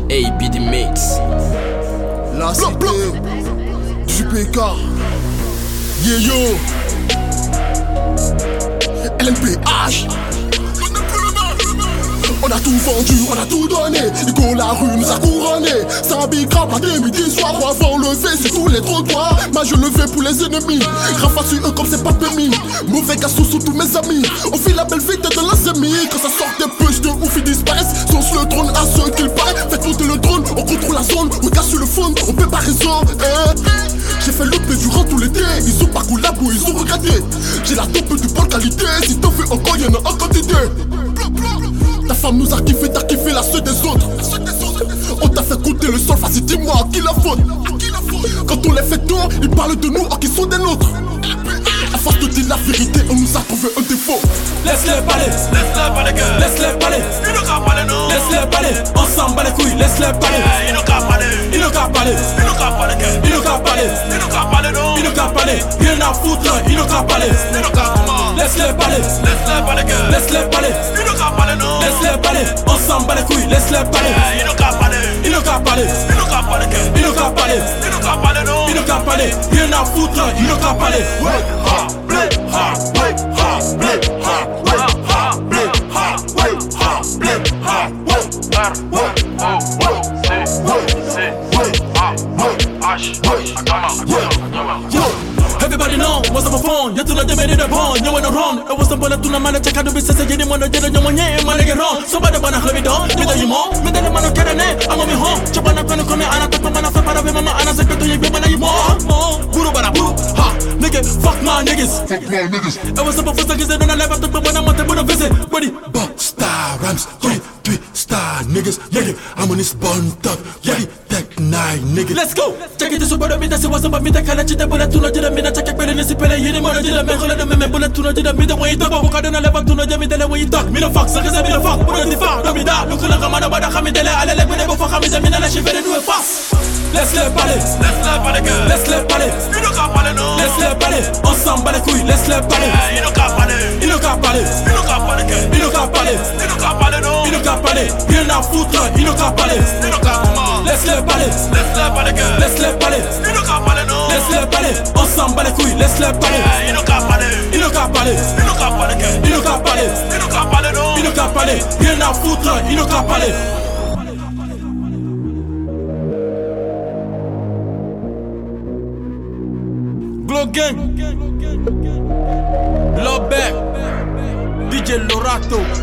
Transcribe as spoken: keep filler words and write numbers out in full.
A B D Mix. La cité du P K. Yeah yo L M P H. On a tout vendu, on a tout donné. Nico la rue nous a couronné. C'est un big rap à des midi soir. Avant levé sur tous les trottoirs. Ma je le fais pour les ennemis. Rafa sur eux comme c'est pas permis. Mauvais garçon sous tous mes amis. On fait la belle vite de la sémie. Quand ça sort des push de ouf ils disparaissent. Sont le trône à ceux qu'il paraît. Faites monter le drone, on contrôle la zone. Regarde sur le fond, on peut pas raison eh. J'ai fait le play durant tout l'été. Ils ont parcouru la boue, ils ont regardé. J'ai la taupe du bonne qualité. Si t'en fais encore, y'en a en quantité. Ta femme nous a kiffé, t'as kiffé la ceux des autres. On t'a fait goûter le sol, vas-y dis-moi à qui la faute. Quand on les fait tort, ils parlent de nous, à qui sont des nôtres. À force de dire la vérité, on nous a trouvé un défaut. Laisse-les parler, laisse-les parler, laisse-les parler. Ils n'ont qu'à parler, non. Laisse-les parler, on s'en bat les couilles, laisse-les parler. Ils n'ont qu'à parler, ils n'ont qu'à parler, ils n'ont qu'à parler, ils n'ont qu'à parler, ils n'ont qu'à parler, non. Ils n'ont qu'à parler, rien à foutre, ils n'ont qu'à parler. Ils n'ont qu'à laisse-les parler, laisse-les parler, laisse-les parler. Ils n'ont qu'à parler, non. Laisse-les parler, on s'en bat les couilles, laisse-les parler. Ils n'ont qu'à parler, ils n'ont qu'à parler, ils n'ont qu'à parler, ils n'ont qu'à parler, ils n'ont qu'à parler, non. Ils n'ont qu'à parler, rien à foutre, ils n'ont qu'à parler. Everybody know what's up my phone. You tuna deme de bon, you wanna run. I was somebody tuna man check out the business again. Wanna get a young man, man get wrong. Somebody wanna have me down. Me the mo, me the man get a name. I'm on me home. Chapana gonna come and I take my man for para be mama and I say to you, be man you more. Buru bara buru. Ha, nigga, fuck my niggas. Fuck my niggas. I was supposed to get it on a level to when I'm on the moon visit. Buddy, but star rams, three, three star niggas. Yeah, I'm on this bun top. Yeah, tech nine niggas. Let's go. Check it this over me. That's what's up. Me the kind of shit that bullet to the minute. Check it better than sipele. You the man. Me hold the me bullet to the me the way you talk. Walk out on the level to the me the way you talk. Me the fuck. So cause I me the fuck. Put on the fuck. Don't be that. Look like I'm on the bada. Come in the la. Alle me go fuck. Me the me the she better do it fast. Laisse-les parler, laisse-les parler, laisse-les parler. Ils n'ont qu'à parler, non. Laisse-les parler, on s'en bat les couilles, laisse-les parler. Ils n'ont qu'à parler, ils n'ont qu'à parler, ils n'ont qu'à parler, ils n'ont qu'à parler, ils n'ont qu'à parler, non. Ils n'ont qu'à parler, rien à foutre, ils n'ont qu'à parler. Ils n'ont qu'à laisse-les parler, laisse-les parler, laisse-les parler. Ils n'ont qu'à parler, non. Laisse-les parler, on s'en bat les couilles, laisse-les parler. Ils n'ont qu'à parler, ils n'ont qu'à parler, ils n'ont qu'à parler, ils n'ont qu'à parler, ils n'ont qu'à parler, non. Ils n'ont qu'à parler, rien à foutre, ils n'ont qu'à parler. Glow Gang, Love Back, D J Lorato.